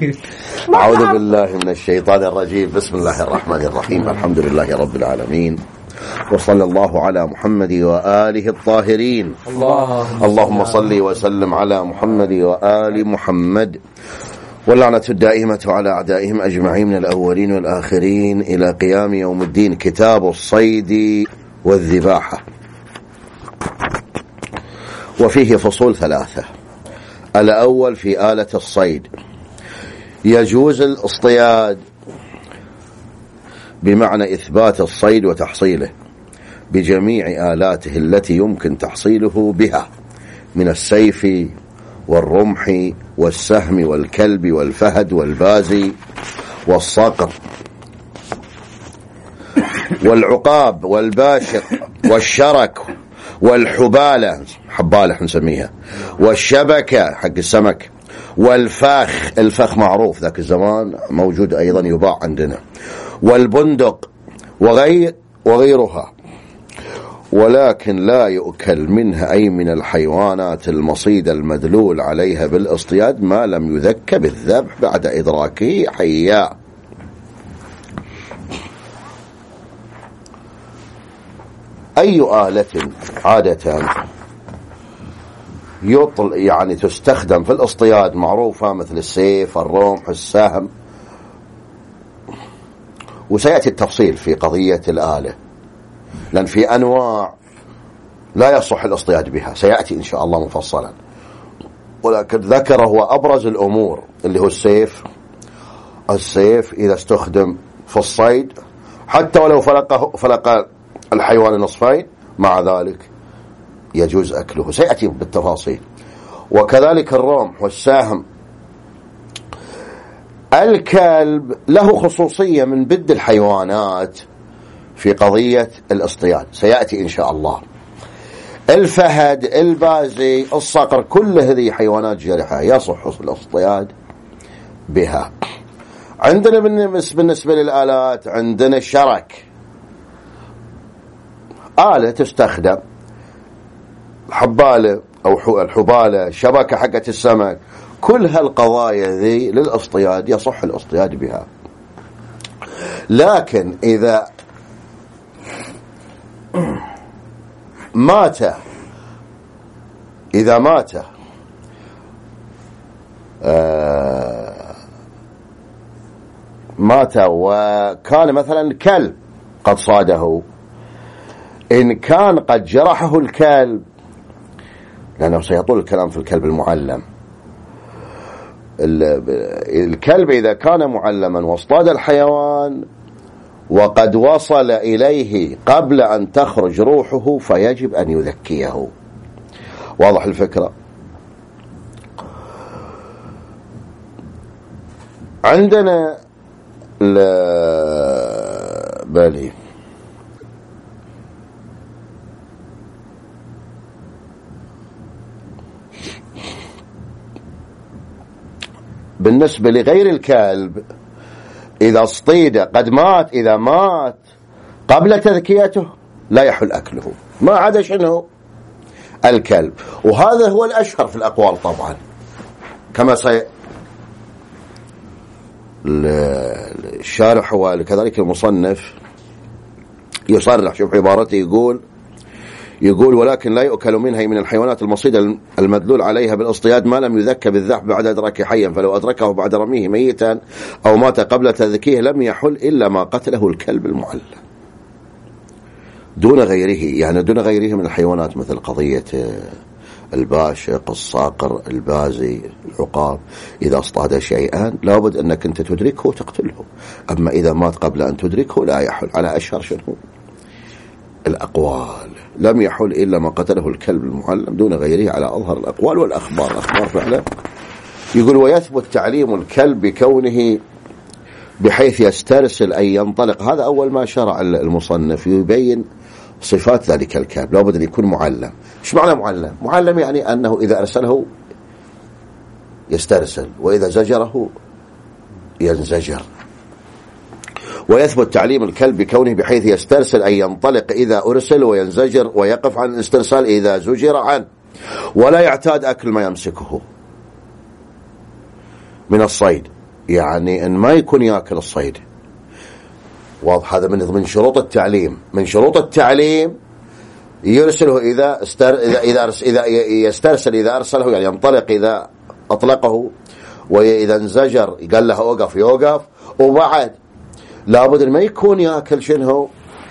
أعوذ بالله من الشيطان الرجيم. بسم الله الرحمن الرحيم. الحمد لله رب العالمين، وصلى الله على محمد وآله الطاهرين. اللهم صل وسلم على محمد وآل محمد، واللعنة الدائمة على أعدائهم أجمعين من الأولين والآخرين إلى قيام يوم الدين. كتاب الصيد والذباحة، وفيه فصول ثلاثة. الأول في آلة الصيد. يجوز الاصطياد بمعنى إثبات الصيد وتحصيله بجميع آلاته التي يمكن تحصيله بها من السيف والرمح والسهم والكلب والفهد والبازي والصقر والعقاب والباشق والشرك والحبالة، حبالة نسميها، والشبكة حق السمك، والفخ، الفخ معروف ذاك الزمان موجود أيضا يباع عندنا، والبندق وغيرها. ولكن لا يؤكل منها أي من الحيوانات المصيدة المدلول عليها بالاصطياد ما لم يذك بالذبح بعد إدراكه حيا. أي آلة عادة يعني تستخدم في الاصطياد معروفة، مثل السيف، الرمح، السهم، وسيأتي التفصيل في قضية الآلة، لأن في أنواع لا يصح الاصطياد بها، سيأتي إن شاء الله مفصلا. ولكن ذكر هو أبرز الأمور اللي هو السيف. السيف إذا استخدم في الصيد حتى ولو فلق الحيوان نصفين، مع ذلك يجوز أكله، سيأتي بالتفاصيل. وكذلك الرمح والسهم. الكلب له خصوصية من بد الحيوانات في قضية الاصطياد، سيأتي إن شاء الله. الفهد، البازي، الصقر، كل هذه حيوانات جارحة يصح الاصطياد بها. عندنا بالنسبة للآلات عندنا الشرك، آلة تستخدم، حبالة أو الحبالة، شبكة حقة السمك، كل هالقضايا ذي للاصطياد يصح الاصطياد بها. لكن إذا مات وكان مثلا كلب قد صاده، إن كان قد جرحه الكلب، لأنه سيطول الكلام في الكلب المعلم. الكلب إذا كان معلما واصطاد الحيوان وقد وصل إليه قبل أن تخرج روحه فيجب أن يذكيه. واضح الفكرة؟ عندنا بالي بالنسبة لغير الكلب إذا اصطيد قد مات، إذا مات قبل تذكيته لا يحل أكله، ما عدا شنو؟ الكلب. وهذا هو الأشهر في الأقوال طبعا، كما الشارح وكذلك المصنف يصرح. شوف عبارته، يقول ولكن لا يؤكل منها من الحيوانات المصيدة المدلول عليها بالاصطياد ما لم يذك بالذبح بعد إدراكه حيا، فلو أدركه بعد رميه ميتا أو مات قبل تذكيه لم يحل إلا ما قتله الكلب المعلم دون غيره، يعني دون غيره من الحيوانات، مثل قضية الباشق، الصقر، البازي، العقاب. إذا اصطاد شيئا لابد أنك أنت تدركه وتقتله، أما إذا مات قبل أن تدركه لا يحل، على أشهر شنو الأقوال. لم يحل إلا ما قتله الكلب المعلم دون غيره على أظهر الأقوال والأخبار. الأخبار فعلا. يقول ويثبت تعليم الكلب بكونه بحيث يسترسل أن ينطلق. هذا أول ما شرع المصنف يبين صفات ذلك الكلب، لابد أن يكون معلم. إيش معنى معلم؟ معلم يعني أنه إذا أرسله يسترسل، وإذا زجره ينزجر. ويثبت تعليم الكلب بكونه بحيث يسترسل أن ينطلق إذا أرسل، وينزجر ويقف عن الاسترسال إذا زجر عنه، ولا يعتاد أكل ما يمسكه من الصيد يعني ان ما يكون ياكل الصيد. واضح؟ هذا من ضمن شروط التعليم. من شروط التعليم يرسله إذا يسترسل إذا أرسله، يعني ينطلق إذا أطلقه، وإذا انزجر قال له أوقف يوقف. وبعد لابد ما يكون يأكل شنو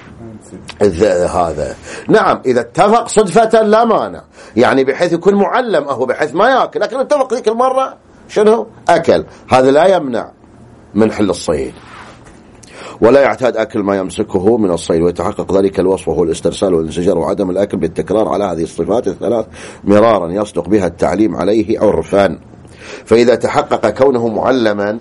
هذا. نعم إذا اتفق صدفة لا مانع، يعني بحيث يكون معلم أهو بحيث ما يأكل، لكن اتفق ذيك المرة شنو أكل، هذا لا يمنع من حل الصيد. ولا يعتاد أكل ما يمسكه من الصيد، ويتحقق ذلك الوصف وهو الاسترسال والانزجار وعدم الأكل بالتكرار على هذه الصفات الثلاث مرارا يصدق بها التعليم عليه عرفا. فإذا تحقق كونه معلما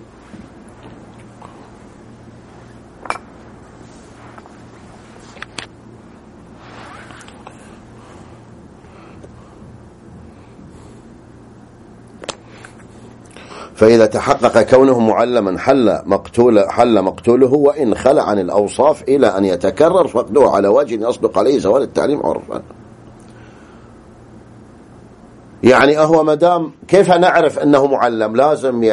حل مقتوله وإن خلع عن الأوصاف إلى أن يتكرر فقده على وجه يصدق عليه زوال التعليم عرفا. يعني هو مدام كيف نعرف أنه معلم؟ لازم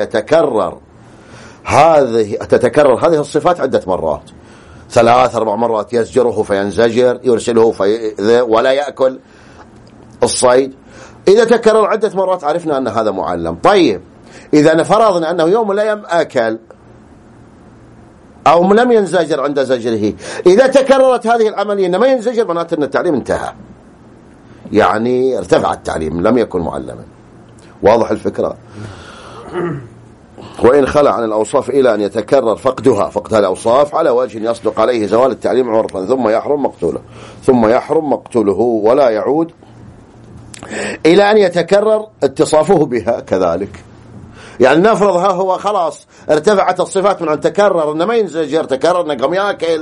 تتكرر هذه الصفات عدة مرات، 3-4 مرات، يزجره فينزجر، يرسله ولا يأكل الصيد. إذا تكرر عدة مرات عرفنا أن هذا معلم. طيب إذا فرضنا أنه يوم من الأيام أكل أو لم ينزجر عند زجره، إذا تكررت هذه العملية إنما ينزجر، معناته أن التعليم انتهى، يعني ارتفع التعليم، لم يكن معلما. واضح الفكرة؟ وإن خلع عن الأوصاف إلى أن يتكرر فقد الأوصاف على وجه يصدق عليه زوال التعليم عرفا ثم يحرم مقتوله ولا يعود إلى أن يتكرر اتصافه بها كذلك. يعني نفرض هو خلاص ارتفعت الصفات من أن تكرر إنما ينزجر، تكرر إنه قام يأكل،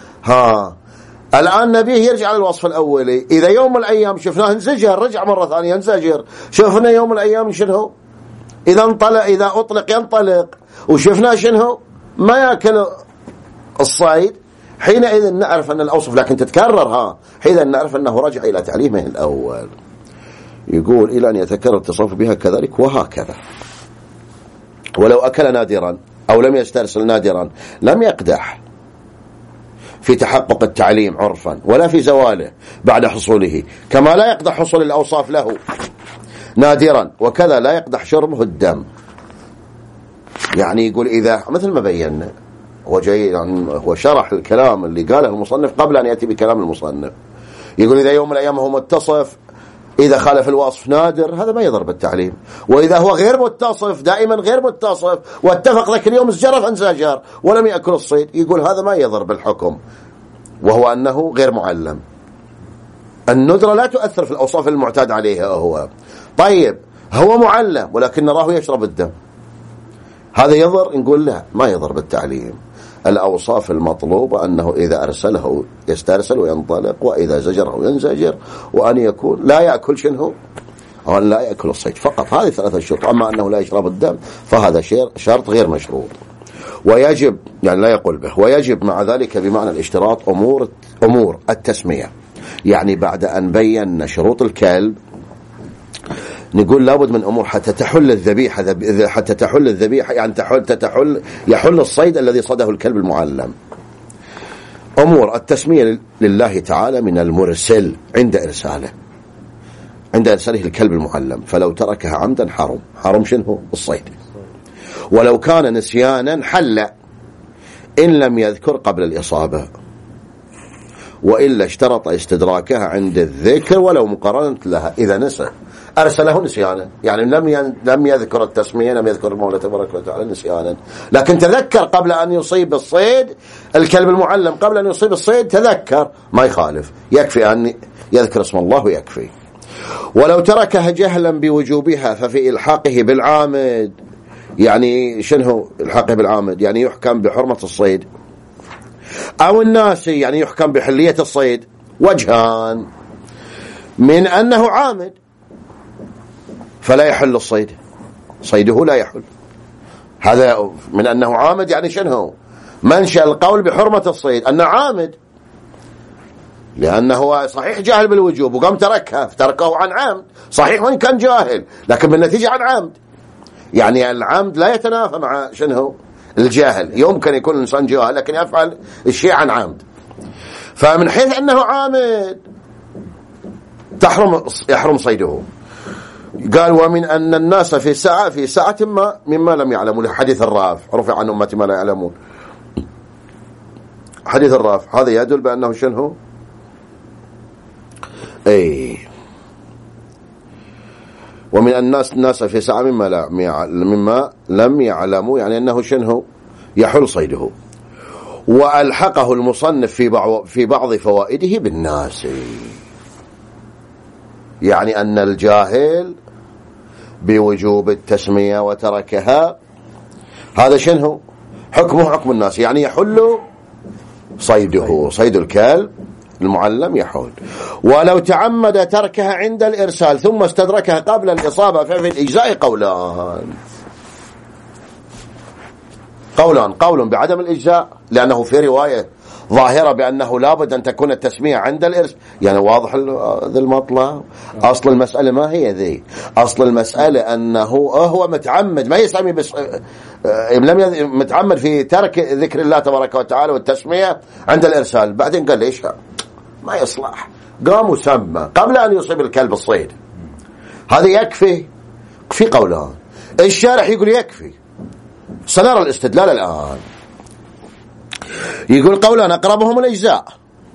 الآن نبيه يرجع للوصف الأولي. إذا يوم من الأيام شفناه انزجر رجع مرة ثانية ينزجر، شفنا يوم من الأيام شنو إذا أطلق ينطلق، وشفنا شنو ما يأكل الصيد، حينئذ نعرف أن الأوصف لكن تتكرر، حينئذ نعرف أنه رجع إلى تعليمه الأول. يقول إلى أن يتكرر اتصاف بها كذلك وهكذا. ولو أكل نادرا أو لم يسترسل نادرا لم يقدح في تحقق التعليم عرفا ولا في زواله بعد حصوله، كما لا يقدح حصول الأوصاف له نادرا، وكذا لا يقدح شربه الدم. يعني يقول إذا مثل ما بينا هو شرح الكلام اللي قاله المصنف قبل أن يأتي بكلام المصنف. يقول إذا يوم من الأيام هو متصف، إذا خالف الوصف نادر، هذا ما يضرب التعليم. وإذا هو غير متصف، دائما غير متصف، واتفق ذاك اليوم الزجر انزجر ولم يأكل الصيد، يقول هذا ما يضرب الحكم، وهو أنه غير معلم. الندرة لا تؤثر في الأوصاف المعتاد عليها هو. طيب هو معلم ولكن نراه يشرب الدم، هذا يضر؟ نقول لا، ما يضر بالتعليم. الأوصاف المطلوبة أنه إذا أرسله يسترسل وينطلق، وإذا زجره ينزجر، وأن يكون لا يأكل شنو، أو أن لا يأكل الصيد فقط. هذه 3 شروط. أما أنه لا يشرب الدم فهذا شرط غير مشروط، ويجب يعني لا يقول به. ويجب مع ذلك بمعنى الاشتراط أمور التسمية، يعني بعد أن بينا شروط الكلب نقول لابد من أمور حتى تحل الذبيحة، يعني يحل الصيد الذي صده الكلب المعلم. أمور التسمية لله تعالى من المرسل عند إرساله الكلب المعلم، فلو تركها عمدا حرم شنو الصيد. ولو كان نسيانا حل إن لم يذكر قبل الإصابة، وإلا اشترط استدراكها عند الذكر ولو مقارنة لها. إذا نسى أرسله نسيانا، يعني لم يذكر التسمية، لم يذكر المولى تبارك وتعالى نسيانا، لكن تذكر قبل أن يصيب الصيد. الكلب المعلم قبل أن يصيب الصيد تذكر، ما يخالف، يكفي أن يذكر اسم الله ويكفي. ولو تركها جهلا بوجوبها ففي إلحاقه بالعامد، يعني شنو إلحاقه بالعامد؟ يعني يحكم بحرمة الصيد، أو الناسي يعني يحكم بحلية الصيد. وجهان: من أنه عامد فلا يحل الصيد، صيده لا يحل، هذا من أنه عامد. يعني شنو منشأ القول بحرمة الصيد؟ أنه عامد، لأنه صحيح جاهل بالوجوب وقام تركه عن عمد، صحيح وإن كان جاهل لكن بالنتيجة عن عمد. يعني العمد لا يتنافى مع شنو الجاهل. يمكن يكون الإنسان جاهل لكن يفعل الشيء عن عمد، فمن حيث أنه عامد يحرم صيده. قال ومن أن الناس في ساعة ما مما لم يعلموا، لحديث الرافع رفع عن أمتي ما لا يعلمون. حديث الرافع هذا يدل بأنه شنو ومن الناس في ساعة مما لم يعلموا، يعني أنه شنو يحل صيده. وألحقه المصنف في بعض فوائده بالناس، يعني أن الجاهل بوجوب التسمية وتركها هذا شنو حكمه حكم الناس، يعني يحل صيده، صيد الكلب المعلم يحول. ولو تعمد تركها عند الإرسال ثم استدركها قبل الإصابة ففي الإجزاء قول بعدم الإجزاء، لأنه في رواية ظاهرة بأنه لابد أن تكون التسمية عند الإرسال. يعني واضح ذا المطلب. أصل المسألة ما هي ذي، أصل المسألة أنه هو متعمد ما يسمي بس لم متعمد في ترك ذكر الله تبارك وتعالى والتسمية عند الإرسال، بعدين قال ليش ما يصلح، قام وسمى قبل أن يصيب الكلب الصيد. هذا يكفي. في قولان، الشارح يقول يكفي، سنرى الاستدلال الآن. يقول قولان أقربهم الإجزاء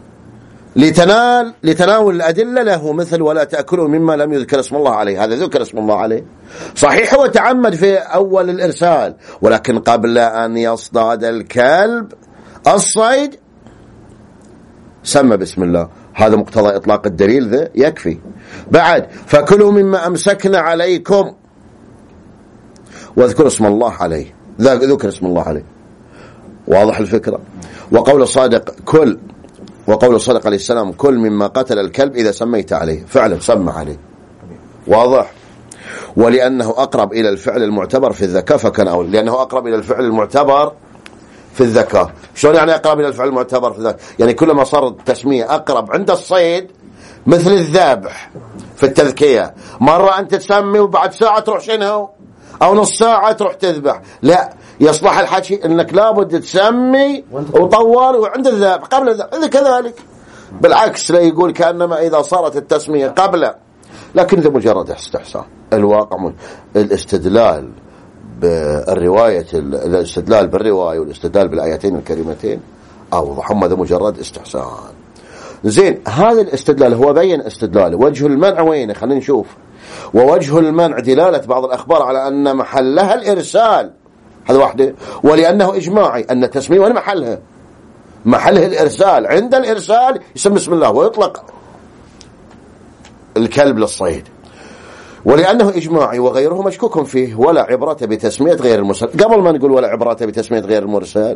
لتناول الأدلة له، مثل ولا تأكلوا مما لم يذكر اسم الله عليه، هذا ذكر اسم الله عليه صحيح، هو تعمد في أول الإرسال، ولكن قبل أن يصطاد الكلب الصيد سمى بسم الله، هذا مقتضى إطلاق الدليل، ذا يكفي. بعد فكلوا مما أمسكنا عليكم واذكروا اسم الله عليه، ذكر اسم الله عليه، واضح الفكرة. وقول الصادق عليه السلام كل مما قتل الكلب إذا سميت عليه، فعلا سمى عليه، واضح. ولأنه أقرب إلى الفعل المعتبر في الذكاء فكان أول، لأنه أقرب إلى الفعل المعتبر في الذكاء. شلون يعني أقرب إلى الفعل المعتبر في الذكاء؟ يعني كلما صار التسمية أقرب عند الصيد، مثل الذابح في التذكية، مرة أنت تسمي وبعد ساعة تروح شنو أو نص ساعة تروح تذبح، لا يصلح الحكي أنك لابد تسمي وطول وعند الذبح قبل الذبح. إذا كذلك بالعكس لا يقول كأنما إذا صارت التسمية قبل، لكن ذا مجرد استحسان. الواقع الاستدلال بالرواية، الاستدلال بالرواية والاستدلال بالآيتين الكريمتين أوضح، هم ذا مجرد استحسان. زين، هذا الاستدلال هو بين استدلاله. وجه المنع وين؟ خلينا نشوف. ووجه المنع دلالة بعض الأخبار على أن محلها الإرسال، هذا واحدة. ولأنه إجماعي أن التسمية وين محلها؟ محله الإرسال، عند الإرسال يسمى بسم الله ويطلق الكلب للصيد. ولأنه إجماعي وغيره مشكوك فيه، ولا عبرة بتسمية غير المرسل. قبل ما نقول ولا عبرة بتسمية غير المرسل،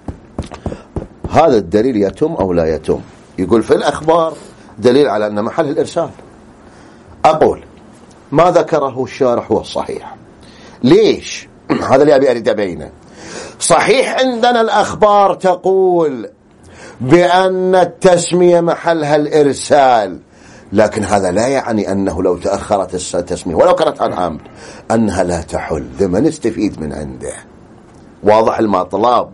هذا الدليل يتم أو لا يتم؟ يقول في الأخبار دليل على أن محل الإرسال. أقول ما ذكره الشارح هو الصحيح. ليش؟ هذا اللي أبي أريد أبينه. صحيح عندنا الأخبار تقول بأن التسمية محلها الإرسال، لكن هذا لا يعني أنه لو تأخرت التسمية ولو كانت عن عمد أنها لا تحل. ذا ما نستفيد من عنده، واضح المطلب.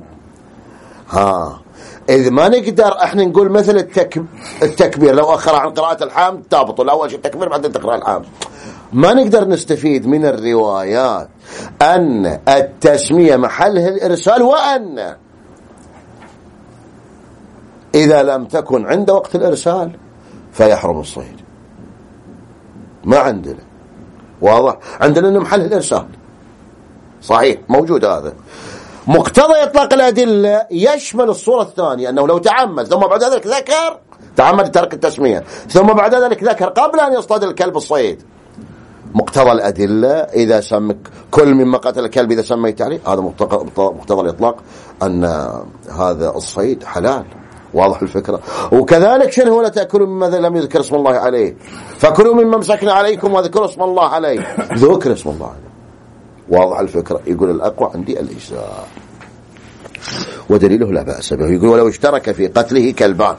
إذ ما نقدر احنا نقول مثل التكبير لو أخر عن قراءة الحمد تابطل، أول شيء التكبير بعدين تقرأ الحمد. ما نقدر نستفيد من الروايات أن التسمية محلها الإرسال، وأن إذا لم تكن عند وقت الإرسال فيحرم الصيد. ما عندنا، واضح. عندنا أن محلها الإرسال صحيح موجود. هذا مقتضى إطلاق الأدلة يشمل الصورة الثانية، أنه لو تعمد ثم بعد ذلك ذكر، تعمد ترك التسمية ثم بعد ذلك ذكر قبل أن يصطاد الكلب الصيد، مقتضى الأدلة إذا سمك كل مما قتل الكلب إذا سميت عليه، هذا مقتضى الإطلاق أن هذا الصيد حلال، واضح الفكرة. وكذلك شنو ولا تأكلوا مما لم يذكر اسم الله عليه، فكلوا مما مسكنا عليكم وذكروا اسم الله عليه، ذكر اسم الله عليه، واضح الفكرة. يقول الأقوى عندي الإجزاء، ودليله لا بأس به. يقول ولو اشترك في قتله كلبان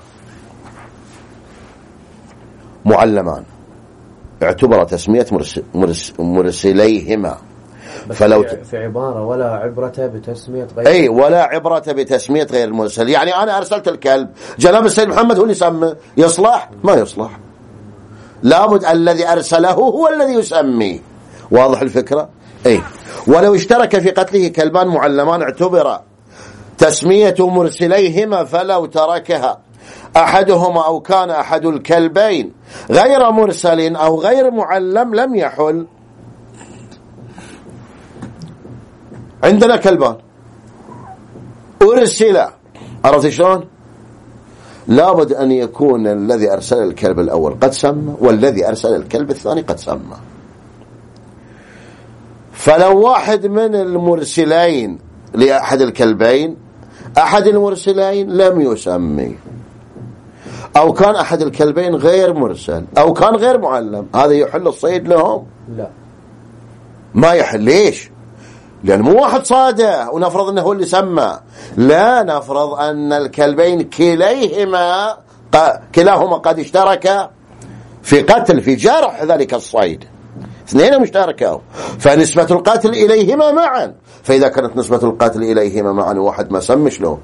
معلمان اعتبر تسمية مرسليهما، فلو في عبارة ولا عبرة بتسمية غير أي ولا عبرة بتسمية غير المرسل. يعني أنا أرسلت الكلب، جناب السيد محمد هو اللي يسمي، يصلح؟ ما يصلح، لابد الذي أرسله هو الذي يسمي. واضح الفكرة؟ أي ولو اشترك في قتله كلبان معلمان اعتبر تسمية مرسليهما، فلو تركها أحدهما أو كان أحد الكلبين غير مرسل أو غير معلم لم يحل. عندنا كلبان أرسل، عرفت شلون؟ لابد أن يكون الذي أرسل الكلب الأول قد سمى، والذي أرسل الكلب الثاني قد سمى. فلو واحد من المرسلين لأحد الكلبين، أحد المرسلين لم يسمي، أو كان أحد الكلبين غير مرسل، أو كان غير معلم، هذا يحل الصيد لهم؟ لا، ما يحل. ليش؟ لأن مو واحد صاده ونفرض أنه هو اللي سمى، لا، نفرض أن الكلبين كلاهما قد اشتركا في قتل، في جرح ذلك الصيد، اثنين مشتركوا، فنسبة القاتل إليهما معا. فإذا كانت نسبة القاتل إليهما معا واحد ما سمش له.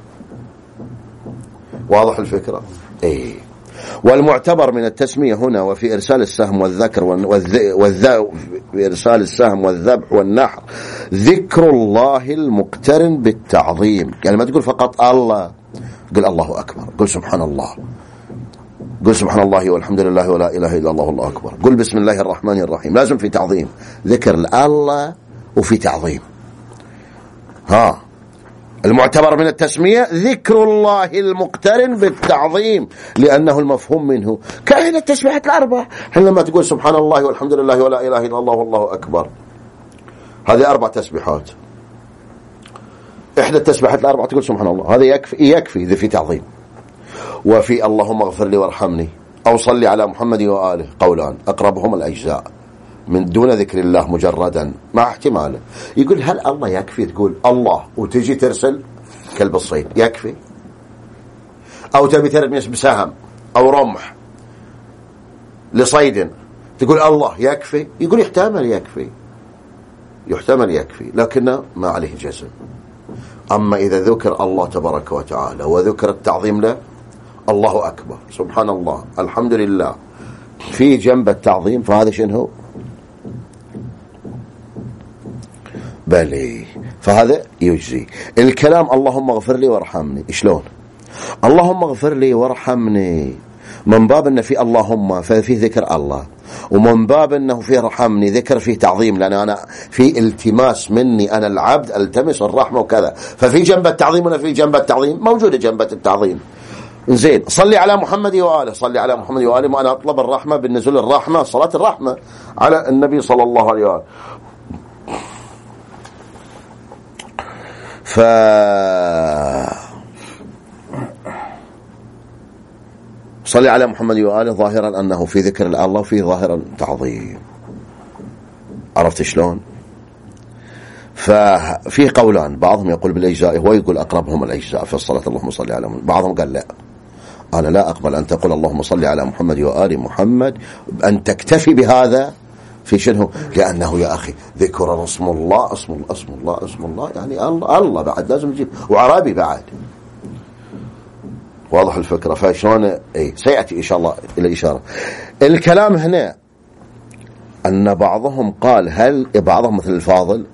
واضح الفكرة؟ إيه. والمعتبر من التسمية هنا وفي إرسال السهم والذكر في إرسال السهم والذبح والنحر ذكر الله المقترن بالتعظيم. يعني ما تقول فقط الله، قل الله أكبر، قل سبحان الله، قل سبحان الله والحمد لله ولا إله إلا الله والله أكبر، قل بسم الله الرحمن الرحيم. لازم في تعظيم، ذكر الله وفي تعظيم. المعتبر من التسمية ذكر الله المقترن بالتعظيم، لأنه المفهوم منه كأهل التسبيحات الأربع. حينما تقول سبحان الله والحمد لله ولا إله إلا الله والله أكبر، هذه 4 تسبيحات. إحدى التسبيحات الأربع تقول سبحان الله، هذا يكفي إذا في تعظيم. وفي اللهم اغفر لي وارحمني أو صلي على محمد وآله قولان أقربهم الأجزاء من دون ذكر الله مجردا مع احتماله. يقول هل الله يكفي تقول الله وتجي ترسل كلب الصيد؟ يكفي؟ أو تبي ترمي بسهم أو رمح لصيد تقول الله يكفي؟ يقول يحتمل يكفي لكنه ما عليه جزم. أما إذا ذكر الله تبارك وتعالى وذكر التعظيم له، الله أكبر، سبحان الله، الحمد لله، في جنب التعظيم، فهذا شنو؟ بلي، فهذا يجزي. الكلام اللهم اغفر لي وارحمني، شلون؟ اللهم اغفر لي وارحمني من باب أنه في اللهم ففي ذكر الله، ومن باب أنه في رحمني ذكر فيه تعظيم، لأن أنا في التماس مني أنا العبد التمس الرحمة وكذا، ففي جنب التعظيم ولا في جنب التعظيم؟ موجودة جنبة التعظيم. زين، صلي على محمد وآله، صلي على محمد وآله، وأنا أطلب الرحمة بالنزول الرحمة، صلاة الرحمة على النبي صلى الله عليه وآله. صلي على محمد وآله ظاهرا أنه في ذكر الله وفي ظاهرا تعظيم. عرفت شلون؟ ففي قولان، بعضهم يقول بالأجزاء ويقول أقربهم الأجزاء في الصلاة اللهم صل على محمد، بعضهم قال لا، أنا لا أقبل أن تقول اللهم صل على محمد وآل محمد، أن تكتفي بهذا في شنو؟ لأنه يا أخي ذكر اسم الله، اسم الله يعني الله بعد لازم نجيب، وعربي بعد. واضح الفكرة؟ فشلون سيأتي إن شاء الله إلى إشارة. الكلام هنا أن بعضهم قال هل بعضهم مثل الفاضل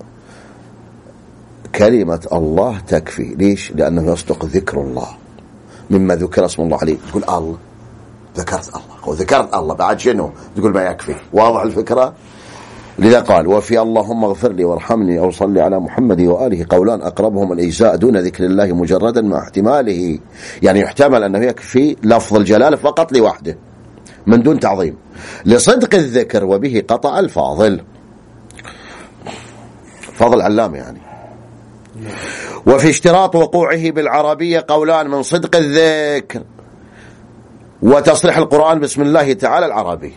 كلمة الله تكفي. ليش؟ لأنه يصدق ذكر الله مما ذكر اسم الله عليه. تقول الله، ذكرت الله وذكرت الله بعد شنو؟ تقول ما يكفي. واضح الفكرة؟ لذا قال وفي اللهم اغفر لي وارحمني أو صلي على محمد وآله قولان أقربهم الإجزاء دون ذكر الله مجردا مع احتماله. يعني يحتمل أنه يكفي لفظ الجلالة فقط لوحده من دون تعظيم لصدق الذكر، وبه قطع الفاضل، فاضل علام يعني. وفي اشتراط وقوعه بالعربية قولان من صدق الذكر وتصريح القرآن بسم الله تعالى العربي.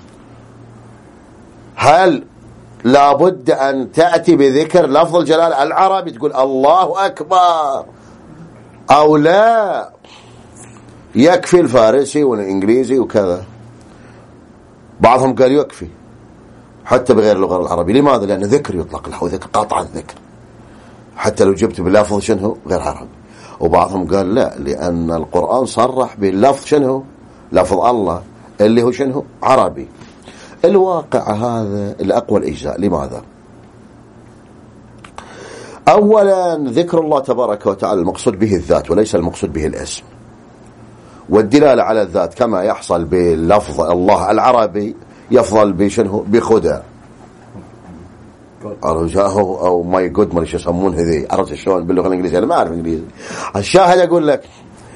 هل لابد أن تأتي بذكر لفظ الجلال العربي تقول الله أكبر، أو لا يكفي الفارسي والإنجليزي وكذا؟ بعضهم قال يكفي، حتى بغير اللغة العربية. لماذا؟ لأن ذكر يطلق له ذكر قاطع الذكر حتى لو جبت بلفظ شنو غير عربي. وبعضهم قال لا، لأن القرآن صرح باللفظ شنو لفظ الله اللي هو شنو عربي. الواقع هذا الأقوى الإجزاء. لماذا؟ أولا ذكر الله تبارك وتعالى المقصود به الذات وليس المقصود به الاسم، والدلالة على الذات كما يحصل بلفظ الله العربي يفضل بشنه بخدع أو ماي جود ما يسمون هذي. عرفت شلون باللغة الإنجليزية؟ أنا ما أعرف إنجليزي. الشاهد أقول لك،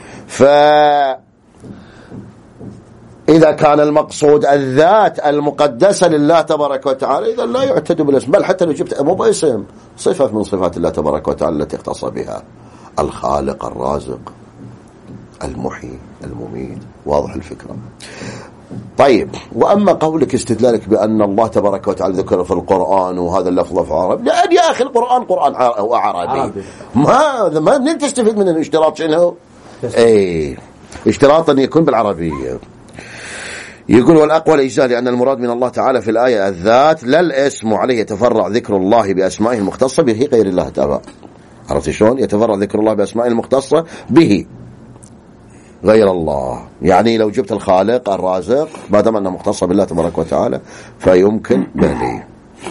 إذا كان المقصود الذات المقدسة لله تبارك وتعالى إذا لا يعتد بالاسم، بل حتى لو جبت مو باسم صفة من صفات الله تبارك وتعالى التي اختص بها، الخالق الرازق المحيي المميت. واضح الفكرة؟ طيب، وأما قولك استدلالك بأن الله تبارك وتعالى ذكر في القرآن وهذا اللفظ في عربي، لا يا أخي القرآن قرآن عربي. ما تستفيد من الاشتراط شنو؟ اشتراط أن يكون بالعربية. يقول والأقوى الإجزاء لأن المراد من الله تعالى في الآية الذات لا الاسم، وعليه يتفرع ذكر الله بأسمائه المختصة به غير الله تعالى. عرفت شلون؟ يتفرع ذكر الله بأسمائه المختصة به غير الله. يعني لو جبت الخالق الرازق ما دام أنه مختص بالله تبارك وتعالى فيمكن بلي.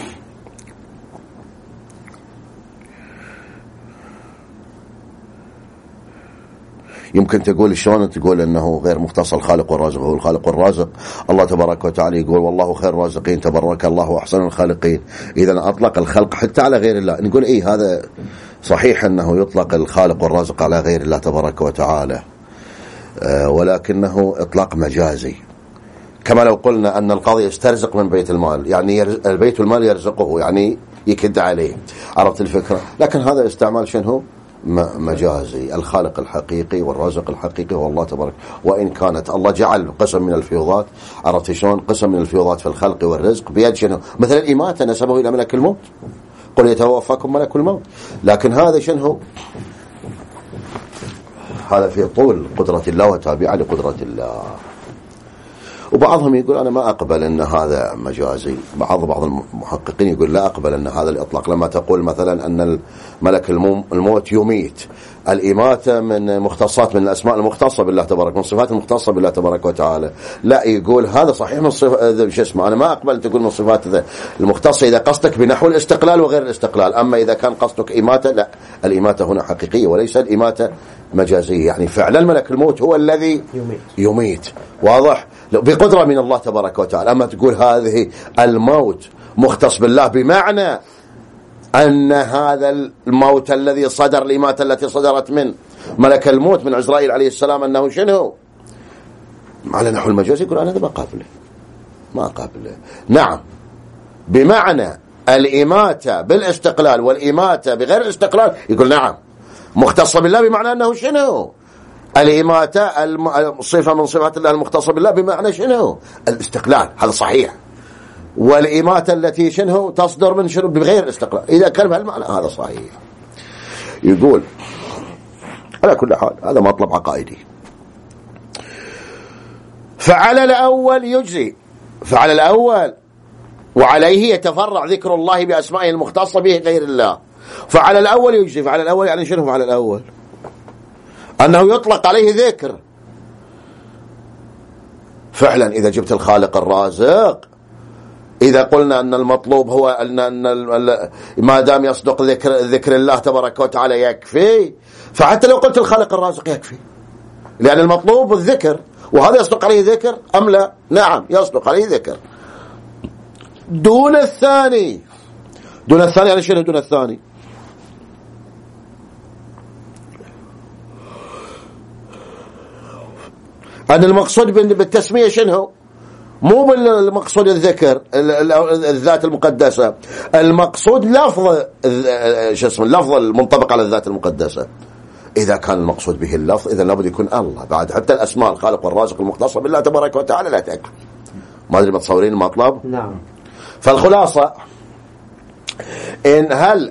يمكن تقول شلون تقول انه غير مختص الخالق والرازق؟ هو الخالق والرازق الله تبارك وتعالى يقول والله خير الرازقين تبارك الله احسن الخالقين. اذا اطلق الخلق حتى على غير الله. نقول ايه هذا صحيح انه يطلق الخالق والرازق على غير الله تبارك وتعالى، ولكنه اطلاق مجازي. كما لو قلنا ان القاضي يسترزق من بيت المال، يعني البيت المال يرزقه يعني يكد عليه. عرفت الفكرة؟ لكن هذا استعمال شنو مجازي. الخالق الحقيقي والرازق الحقيقي هو الله تبارك. وإن كانت الله جعل قسم من الفيوضات، عرفت شلون؟ قسم من الفيوضات في الخلق والرزق بيد شنو؟ مثلا الإماتة نسبه إلى ملك الموت، قل يتوفاكم ملك الموت. لكن هذا شنو؟ هذا في طول قدرة الله وتابعة لقدرة الله. وبعضهم يقول أنا ما أقبل أن هذا مجازي. بعض المحققين يقول لا أقبل أن هذا الإطلاق. لما تقول مثلا أن ملك الموت يميت، الإماتة من مختصات من الأسماء المختصة بالله تبارك، من الصفات المختصة بالله تبارك وتعالى. لا، يقول هذا صحيح من الصفات شو اسمه، أنا ما أقبل تقول من الصفات المختصة إذا قصدك بنحو الاستقلال وغير الاستقلال. أما إذا كان قصدك إماتة، لا، الإماتة هنا حقيقية وليس الإماتة مجازية. يعني فعلا ملك الموت هو الذي يميت. واضح؟ بقدرة من الله تبارك وتعالى. أما تقول هذه الموت مختص بالله بمعنى أن هذا الموت الذي صدر، الإماتة التي صدرت من ملك الموت من عزرائيل عليه السلام أنه شنو على نحو المجاز، يقول أنا هذا ما قابله. نعم، بمعنى الإماتة بالاستقلال والإماتة بغير الاستقلال، يقول نعم مختص بالله بمعنى أنه شنو الإماتة الصفة من صفات الله المختصة بالله بمعنى شنو الاستقلال. هذا صحيح. والإماتة التي شنو تصدر من شنو بغير الاستقلال، إذا كان بهالمعنى هذا صحيح. يقول على كل حال هذا مطلب عقائدي. فعلى الأول يجزي، فعلى الأول وعليه يتفرع ذكر الله بأسمائه المختصة به غير الله. فعلى الأول يجزي. فعلى الأول يعني شنو؟ فعلى الأول أنه يطلق عليه ذكر. فعلا إذا جبت الخالق الرازق، إذا قلنا أن المطلوب هو أن ما دام يصدق ذكر الله تبارك وتعالى يكفي، فحتى لو قلت الخالق الرازق يكفي، لأن المطلوب الذكر. وهذا يصدق عليه ذكر أم لا؟ نعم يصدق عليه ذكر دون الثاني. دون الثاني يعني شنو دون الثاني؟ أن المقصود بالتسمية شنو؟ مو بالمقصود الذكر الذات المقدسة، المقصود لفظ اللفظ المنطبق على الذات المقدسة. إذا كان المقصود به اللفظ إذا لابد يكون الله بعد. حتى الأسماء الخالق والرازق المختصة بالله تبارك وتعالى لا تكفي. ما أدري متصورين المطلب؟ نعم. فالخلاصة إن هل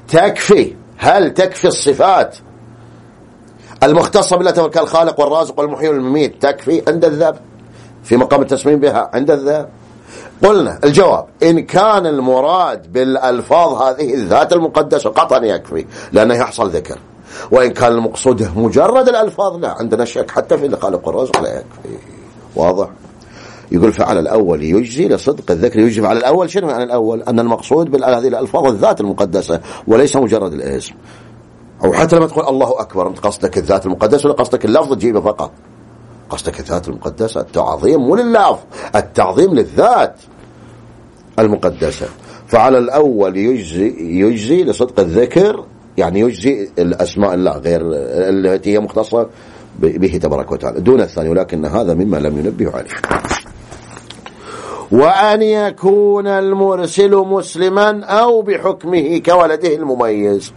تكفي الصفات المختصة بالله تبارك الخالق والرازق والمحيي والمميت تكفي عند الذات في مقام التسميم بها عند الذات؟ قلنا الجواب إن كان المراد بالألفاظ هذه الذات المقدسة قطعا يكفي لأنه يحصل ذكر، وإن كان المقصود مجرد الألفاظ لا، عندنا شك حتى في خالق الرزق لا يكفي. واضح؟ يقول فعلى الأول يجزي لصدق الذكر. يجزي على الأول شنو يعني الأول؟ أن المقصود بهذه الألفاظ الذات المقدسة وليس مجرد الاسم. أو حتى لما تقول الله أكبر أنت قصدك الذات المقدسة ولا قصدك اللفظ تجيبه فقط؟ قصدك الذات المقدسة، التعظيم مو لللفظ، التعظيم للذات المقدسة. فعلى الأول يجزي لصدق الذكر، يعني يجزي الأسماء الله غير التي هي مختصة به تبارك وتعالى دون الثاني، ولكن هذا مما لم ينبه عليه. وأن يكون المرسل مسلما أو بحكمه كولده المميز،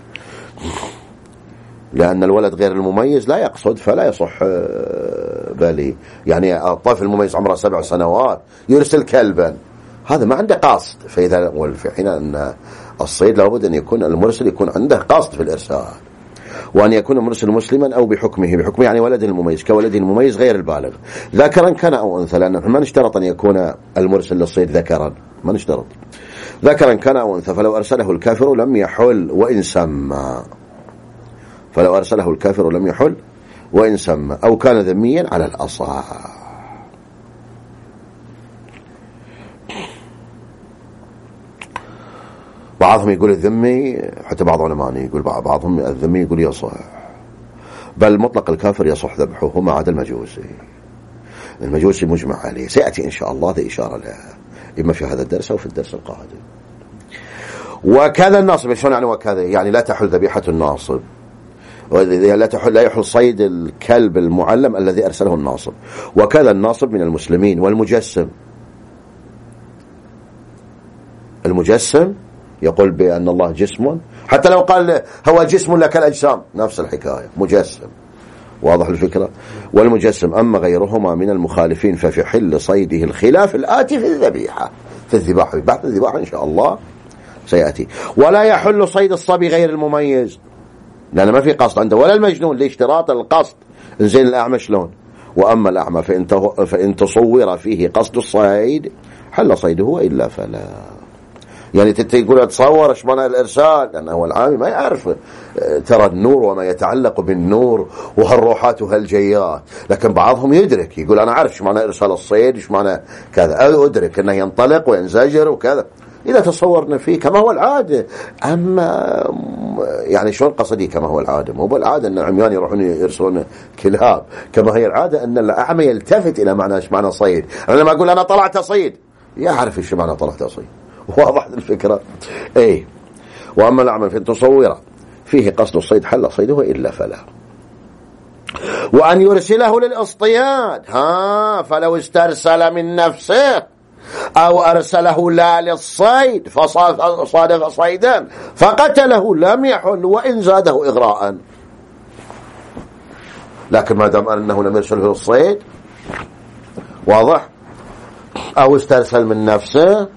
لأن الولد غير المميز لا يقصد فلا يصح بالي. يعني الطفل المميز عمره 7 سنوات يرسل كلبا، هذا ما عنده قصد. فإذا في حين أن الصيد لابد أن يكون المرسل يكون عنده قصد في الإرسال. وأن يكون المرسل مسلما أو بحكمه يعني ولده المميز كولده المميز غير البالغ، ذكرا كان أو أنثى، لأن ما نشترط أن يكون المرسل للصيد ذكرا، ما نشترط ذكرا كان أو أنثى. فلو أرسله الكافر لم يحل وإن سمى، فلو أرسله الكافر لم يحل وإن سمى، أو كان ذميا على الأصح. بعضهم يقول الذمي، حتى بعض علماء يقول بعضهم الذمي يقول يصح، بل مطلق الكافر يصح ذبحه ما عدا المجوسي. المجوسي مجمع عليه، سيأتي إن شاء الله ذي إشارة لها إما في هذا الدرس أو في الدرس القادم. وكذا الناصب، شلون يعني وكذا؟ يعني لا تحل ذبيحة الناصب، لا يحل صيد الكلب المعلم الذي أرسله الناصب. وكذا الناصب من المسلمين. والمجسم، المجسم يقول بأن الله جسم، حتى لو قال هو جسم لك الأجسام نفس الحكاية، مجسم. واضح الفكرة؟ والمجسم أما غيرهما من المخالفين ففي حل صيده الخلاف الآتي في الذبيحة، في الذباح، في بحث الذباح إن شاء الله سيأتي. ولا يحل صيد الصبي غير المميز، لأن ما في قصد عنده، ولا المجنون لاشتراط القصد. زين الأعمى شلون؟ وأما الأعمى فإن تصور فيه قصد الصيد حل صيده وإلا فلا. يعني تقول تصور ايش معنى الارسال، لانه هو العامي ما يعرف ترى النور وما يتعلق بالنور وهالروحات وهالجيات، لكن بعضهم يدرك، يقول انا اعرف ايش معنى ارسال الصيد، ايش معنى كذا، ادرك انه ينطلق وينزجر وكذا، اذا تصورنا فيه كما هو العاده. اما يعني شلون قصدي كما هو العاده؟ مو بالعاده ان العميان يروحون يرسلون كلاب، كما هي العاده ان الاعمى يلتفت الى معنى ايش معنى صيد. انا لما اقول انا طلعت صيد يعرف ايش معنى طلعت صيد. واضح الفكرة؟ ايه. واما الأعمى في تصوره فيه قصد الصيد حل صيده إلا فلا. وأن يرسله للاصطياد، فلو استرسل من نفسه أو أرسله لا للصيد فصادف صيدا فقتله لم يحل وإن زاده إغراء. لكن ما دام أنه لم يرسله للصيد، واضح، أو استرسل من نفسه،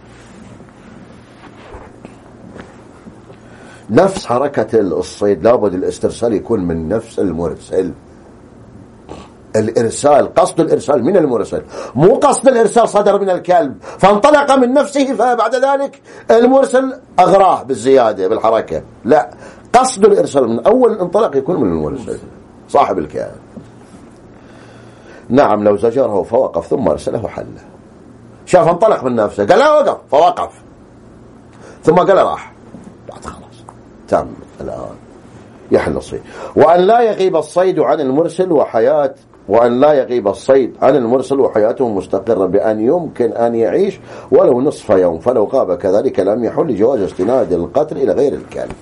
نفس حركة الصيد لابد الاسترسال يكون من نفس المرسل. الإرسال، قصد الإرسال من المرسل، مو قصد الإرسال صدر من الكلب فانطلق من نفسه فبعد ذلك المرسل أغراه بالزيادة بالحركة، لا، قصد الإرسال من أول الانطلاق يكون من المرسل صاحب الكلب. نعم، لو زجره فوقف ثم أرسله حله، شاف انطلق من نفسه قال لا وقف فوقف ثم قال راح، بعد خلاص تم الآن يحل الصيد. وأن لا يغيب الصيد عن المرسل وحياته مستقرة بأن يمكن أن يعيش ولو نصف يوم، فلو غاب كذلك لم يحل جواز استناد القتل إلى غير الكلب.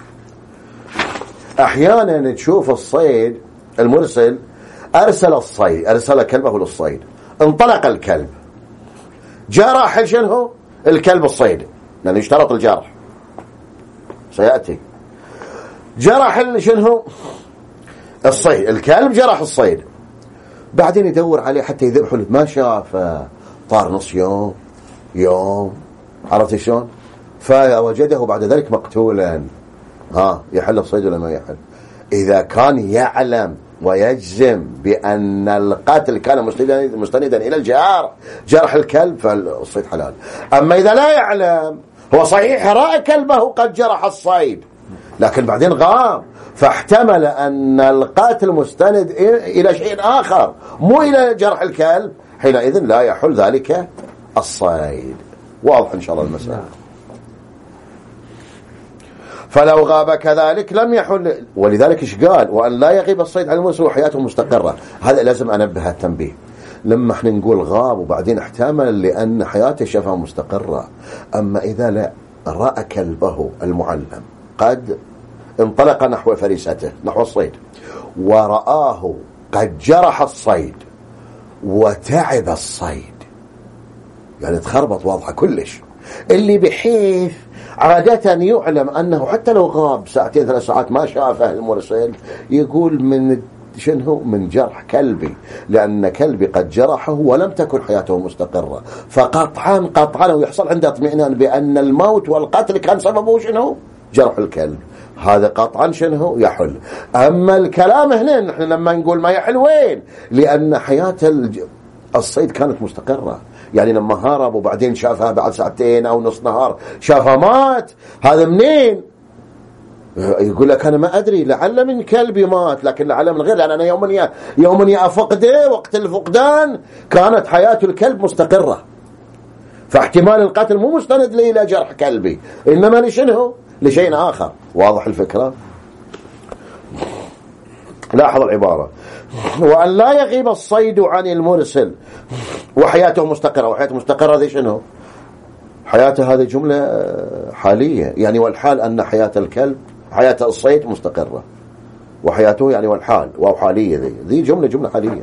أحيانا تشوف الصيد المرسل أرسل كلبه للصيد، انطلق الكلب، جرح شنو الكلب الصيد، لأنه يشترط الجرح سيأتي، جرح شنو الصيد، الكلب جرح الصيد، بعدين يدور عليه حتى يذبحه، ما شاف، طار نص يوم، عرفت شلون؟ فوجده بعد ذلك مقتولا، يحل الصيد ولا ما يحل؟ إذا كان يعلم ويجزم بأن القاتل كان مستندا إلى جرح الكلب، فالصيد حلال. أما إذا لا يعلم، هو صحيح رأى كلبه قد جرح الصيد لكن بعدين غاب، فاحتمل أن القاتل مستند إلى شيء آخر مو إلى جرح الكلب، حينئذ لا يحل ذلك الصيد. واضح إن شاء الله المسألة. فلو غاب كذلك لم يحل. ولذلك إيش قال؟ وأن لا يغيب الصيد عن المرسل وحياته مستقرة. هذا لازم أنبه التنبيه. لما احنا نقول غاب وبعدين احتمل لأن حياته شافها مستقرة. أما إذا لا رأى كلبه المعلم قد انطلق نحو فريسته، نحو الصيد، ورآه قد جرح الصيد وتعب الصيد، يعني تخربط واضحة كلش، اللي بحيث عادة يعلم أنه حتى لو غاب ساعتين 3 ساعات ما شافه المرسل، يقول من شنو؟ من جرح كلبي، لأن كلبي قد جرحه ولم تكن حياته مستقرة، فقطعا ويحصل عنده اطمئنان بأن الموت والقتل كان سببه شنو؟ جرح الكلب. هذا قطعا شنو؟ يحل. أما الكلام هنا نحن لما نقول ما يحل وين؟ لأن حياة الصيد كانت مستقرة، يعني لما هرب وبعدين شافها بعد ساعتين أو نص نهار شافها مات، هذا منين؟ يقول لك أنا ما أدري، لعل من كلبي مات، لكن لعل من غير، لأن أنا يوما أفقده، وقت الفقدان كانت حياة الكلب مستقرة، فاحتمال القتل مو مستند لي إلى جرح كلبي، إنما لشنه؟ لشيء آخر. واضح الفكرة؟ لاحظ العبارة: وأن لا يغيب الصيد عن المرسل وحياته مستقرة. وحياته مستقرة ذي شنو؟ حياته هذه جملة حالية، يعني والحال أن حياة الكلب، حياة الصيد مستقرة، وحياته يعني والحال وحالية، ذي جملة حالية،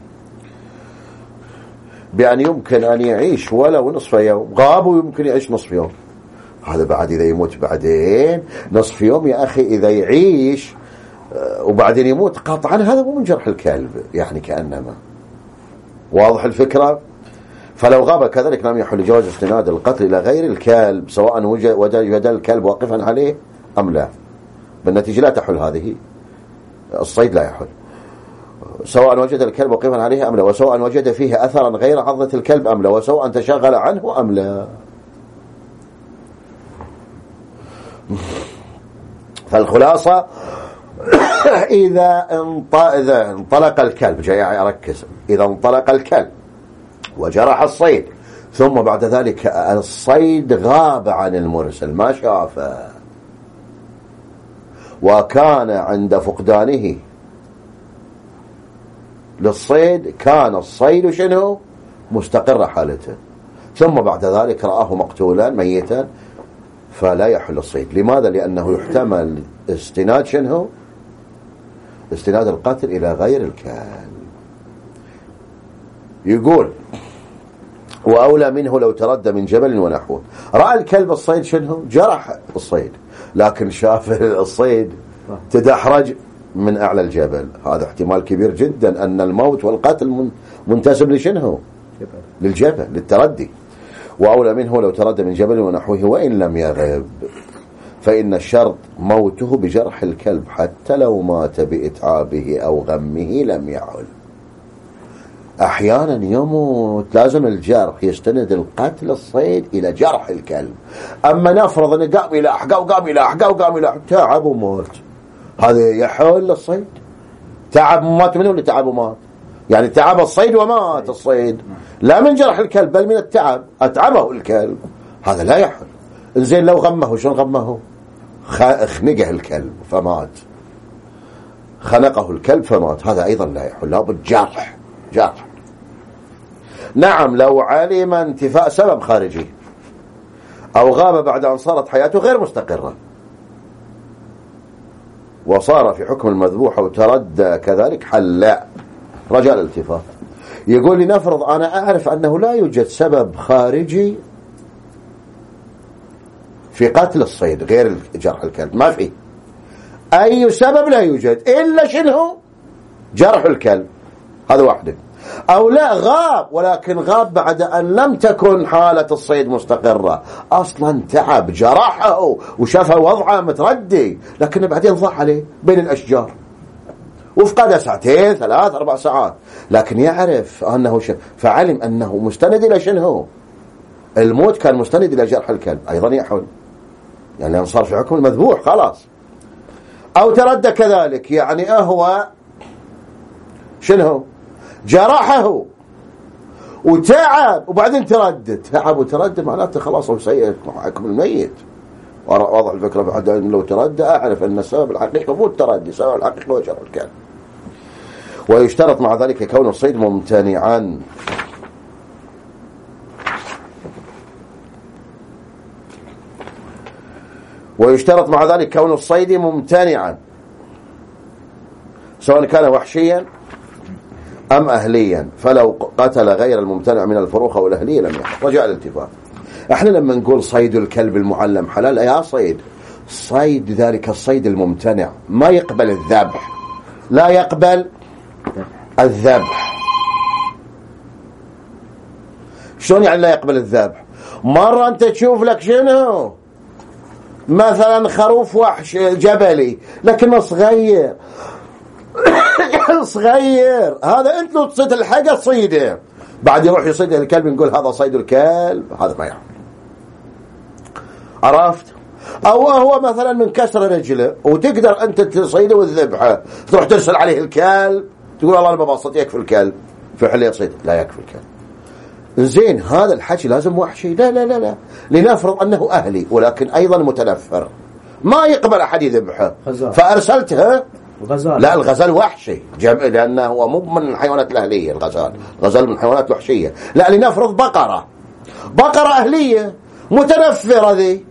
بأن يمكن أن يعيش ولو نصف يوم. غاب ويمكن يعيش نصف يوم، هذا بعد إذا يموت بعدين نصف يوم يا أخي، إذا يعيش وبعدين يموت قطعا هذا مو من جرح الكلب، يعني كأنما. واضح الفكرة؟ فلو غاب كذلك لم يحل جواز استناد القتل إلى غير الكلب، سواء وجد الكلب واقفا عليه أم لا. بالنتيجة لا تحل هذه، الصيد لا يحل، سواء وجد الكلب واقفا عليه أم لا، وسواء وجد فيه أثرا غير عضة الكلب أم لا، وسواء تشغل عنه أم لا. فالخلاصة إذا انطلق الكلب، جاي أركز، إذا انطلق الكلب وجرح الصيد، ثم بعد ذلك الصيد غاب عن المرسل ما شافه، وكان عند فقدانه للصيد كان الصيد شنو؟ مستقر حالته، ثم بعد ذلك رآه مقتولا ميتا، فلا يحل الصيد. لماذا؟ لأنه يحتمل استناد شنو؟ استناد القتل إلى غير الكلب. يقول: وأولى منه لو تردى من جبل ونحوه. رأى الكلب الصيد شنو؟ جرح الصيد، لكن شاف الصيد تدحرج من أعلى الجبل، هذا احتمال كبير جدا أن الموت والقتل منتسب لشنو؟ للجبل، للتردي. وأولى منه لو تردى من جبل ونحوه وإن لم يغب، فإن الشرط موته بجرح الكلب، حتى لو مات بإتعابه أو غمه لم يحل. أحيانا يموت لازم الجرح يستند القتل الصيد إلى جرح الكلب. أما نفرض أنه قام يلاحق تعب وموت، هذا يحل الصيد؟ تعب ومات منه اللي تعب ومات، يعني تعب الصيد ومات الصيد، لا من جرح الكلب بل من التعب، أتعبه الكلب، هذا لا يحل. إنزين لو غمه، شون غمه؟ خنقه الكلب فمات، خنقه الكلب فمات، هذا أيضا لا يحل، لابد جرح. نعم، لو علم انتفاء سبب خارجي أو غاب بعد أن صارت حياته غير مستقرة وصار في حكم المذبوح وتردى كذلك حل رجاء الالتفات. يقول لنفرض أنا أعرف أنه لا يوجد سبب خارجي في قتل الصيد غير جرح الكلب، ما في أي سبب، لا يوجد إلا شنو؟ جرح الكلب، هذا واحدة. أو لا غاب، ولكن غاب بعد أن لم تكن حالة الصيد مستقرة، أصلا تعب جرحه وشاف وضعه متردي، لكن بعدين ضاع عليه بين الأشجار وفقد ساعتين 3 4 ساعات، لكن يعرف أنه فعلم أنه مستند إلى شنو؟ الموت كان مستند إلى جرح الكلب، أيضا يحل، يعني صار في حكم المذبوح خلاص. أو تردى كذلك، يعني هو شنو؟ جرحه وتعب وبعدين تردد، تعب وتردد معناته خلاص هو سيء حكم الميت. واضح الفكرة؟ بعد لو تردى أعرف أن السبب الحقيقي مو التردي، السبب الحقيقي هو جرح الكلب. ويشترط مع ذلك كون الصيد ممتنعا. ويشترط مع ذلك كون الصيد ممتنعا سواء كان وحشيا أم أهليا، فلو قتل غير الممتنع من الفروخ أو الأهلية لم يحل. رجاء الالتفات، احنا لما نقول صيد الكلب المعلم حلال، يا صيد ذلك الصيد الممتنع ما يقبل الذبح، لا يقبل الذبح. شلون يعني لا يقبل الذبح؟ مرة انت تشوف لك شنو مثلا خروف وحش جبلي لكنه صغير صغير، هذا انت لو تصيد الحاجة تصيده، بعد يروح يصيد الكلب نقول هذا صيد الكلب، هذا ما يحل. عرفت؟ او هو مثلا من كسر رجله وتقدر انت تصيده وتذبحه، تروح ترسل عليه الكلب تقول والله انا ما بسطت، يكفي الكلب في حل يصيد، لا يكفي الكلب. زين هذا الحكي لازم وحشي؟ لا لا لا لا، لنفرض انه اهلي ولكن ايضا متنفر، ما يقبل احد يذبحه، فارسلتها غزال. لا الغزال وحشي لانه هو مو من الحيوانات الاهليه، الغزال من الحيوانات الوحشيه. لا لنفرض بقره اهليه متنفره ذي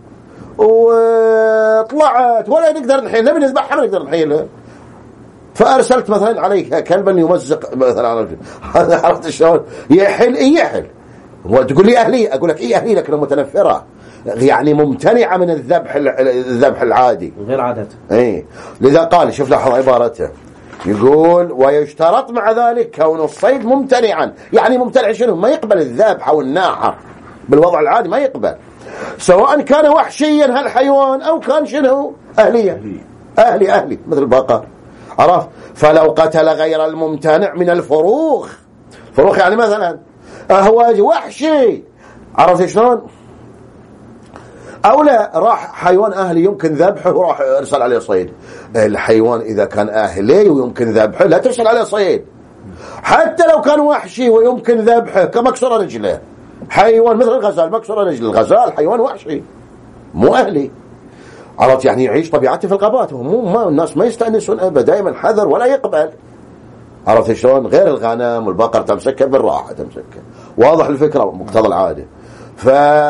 وطلعت ولا نقدر نحيلها، نبي نذبحها ما نقدر نحيلها، فارسلت مثلا عليك كلبا يمزق مثلا على هذا، عرفت شلون؟ يحل وتقول لي اهلي، اقول لك ايه اهلي لكنها متنفره، يعني ممتنعه من الذبح العادي غير عادته. ايه لذا قال، شوف لاحظ عبارته، يقول ويشترط مع ذلك كون الصيد ممتنعا، يعني ممتنع شنو؟ ما يقبل الذبح او الناحر بالوضع العادي، ما يقبل، سواء كان وحشيا هالحيوان او كان شنو اهليا، اهلي مثل البقر. عرف؟ فلو قتل غير الممتنع من الفروخ يعني مثلا هو وحشي، عرفت شلون؟ او لا راح حيوان اهلي يمكن ذبحه وراح ارسل عليه صيد، الحيوان اذا كان اهلي ويمكن ذبحه لا ترسل عليه صيد، حتى لو كان وحشي ويمكن ذبحه كمكسر رجله، حيوان مثل الغزال مكسر رجل، الغزال حيوان وحشي مو اهلي، عرفت؟ يعني يعيش طبيعته في الغابات، ما الناس ما يستأنسون ابدا، دائما حذر ولا يقبل، عرفت شلون؟ غير الغنم والبقر تمسكها بالراحه تمسكها، واضح الفكره مقتضى العاده. ف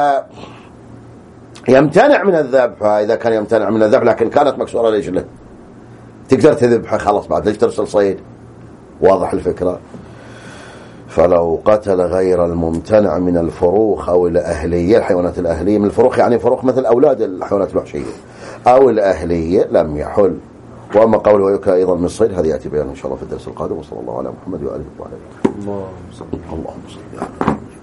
يمتنع من الذبح، اذا كان يمتنع من الذبح لكن كانت مكسوره رجله تقدر تذبحها، خلاص بعد ليش ترسل صيد؟ واضح الفكره. فلو قتل غير الممتنع من الفروخ او الاهليه، الحيوانات الاهليه من الفروخ يعني فروخ مثل اولاد الحيوانات الوحشيه او الاهليه لم يحل. واما قوله ويكره ايضا من الصيد هذه ياتي بيان ان شاء الله في الدرس القادم. وصلى الله على محمد واله وصحبه. اللهم صل